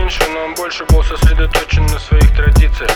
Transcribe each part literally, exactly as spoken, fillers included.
меньше, но он больше был сосредоточен на своих традициях.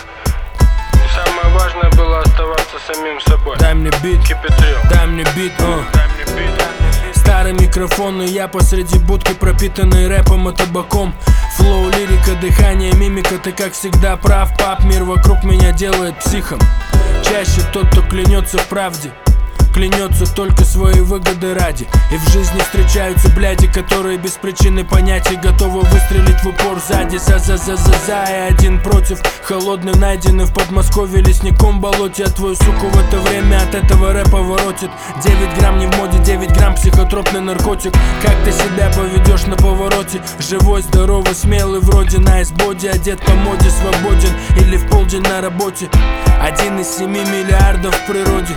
И самое важное было оставаться самим собой. Дай мне бит, Keep it real. дай мне бит, uh. Дай мне бит. Старый микрофон и я посреди будки, пропитанный рэпом и табаком. Флоу, лирика, дыхание, мимика, ты как всегда прав, пап. Мир вокруг меня делает психом. Чаще тот, кто клянется в правде, клянется только своей выгоды ради. И в жизни встречаются бляди, которые без причины понятий готовы выстрелить в упор сзади. За-за-за-за-за и один против. Холодный, найденный в Подмосковье лесником в болоте. А твою суку в это время от этого рэпа воротит. Девять грамм не в моде, девять грамм психотропный наркотик. Как ты себя поведешь на повороте? Живой, здоровый, смелый, вроде на эсбоди. Одет по моде, свободен или в полдень на работе. Один из семи миллиардов в природе.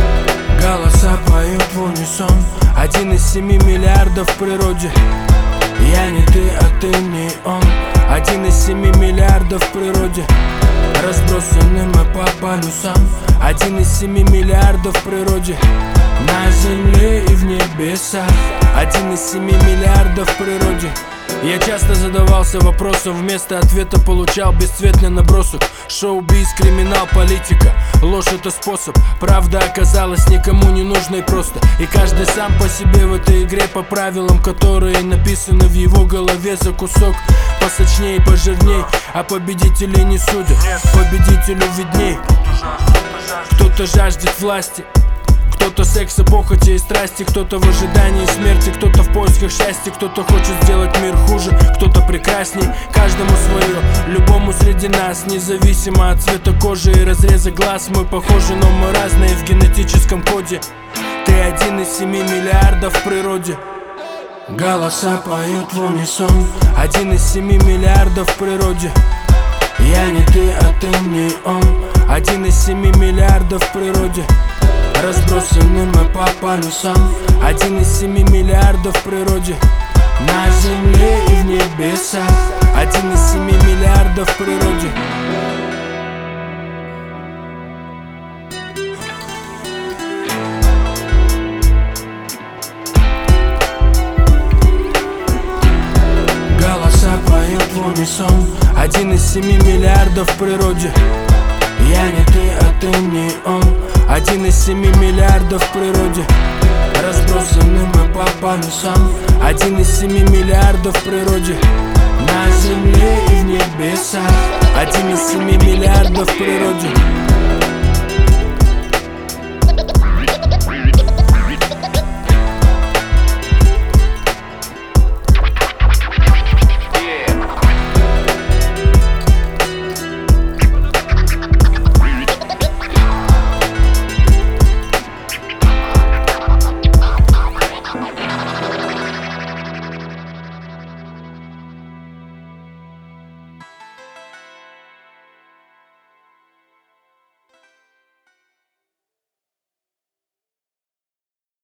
Голоса поют в унисон. Один из семи миллиардов в природе. Я не ты, а ты не он. Один из семи миллиардов в природе. Разбросаны мы по полюсам. Один из семи миллиардов в природе. На земле и в небесах. Один из семи миллиардов в природе. Я часто задавался вопросом, вместо ответа получал бесцветный набросок. Шоу-биз, криминал, политика. Ложь — это способ, правда оказалась никому не нужной просто. И каждый сам по себе в этой игре по правилам, которые написаны в его голове за кусок. Посочней, пожирней, а победителей не судят. Победителю видней. Кто-то жаждет власти, кто-то секса, похоти и страсти, кто-то в ожидании смерти, кто-то в поисках счастья, кто-то хочет сделать мир хуже, кто-то прекрасней. Каждому свое, любому среди нас, независимо от цвета кожи и разреза глаз. Мы похожи, но мы разные в генетическом коде. Ты один из семи миллиардов в природе. Голоса поют в унисон. Один из семи миллиардов в природе. Я не ты, а ты не он. Один из семи миллиардов в природе. Разбросаны мы по полюсам. Один из семи миллиардов в природе. На земле и в небесах. Один из семи миллиардов в природе. Голоса поют в унисон. Один из семи миллиардов в природе. Я не ты, а ты не он. Один из семи миллиардов в природе. Разбросаны мы по полюсам. Один из семи миллиардов в природе. На земле и в небесах. Один из семи миллиардов в природе.